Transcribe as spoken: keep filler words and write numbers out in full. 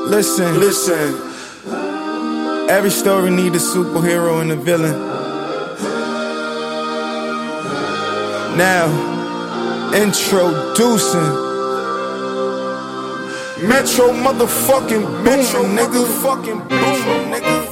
Listen, listen. Every story need a superhero and a villain. Now, introducing Metro motherfucking Metro nigga, fucking Metro nigga.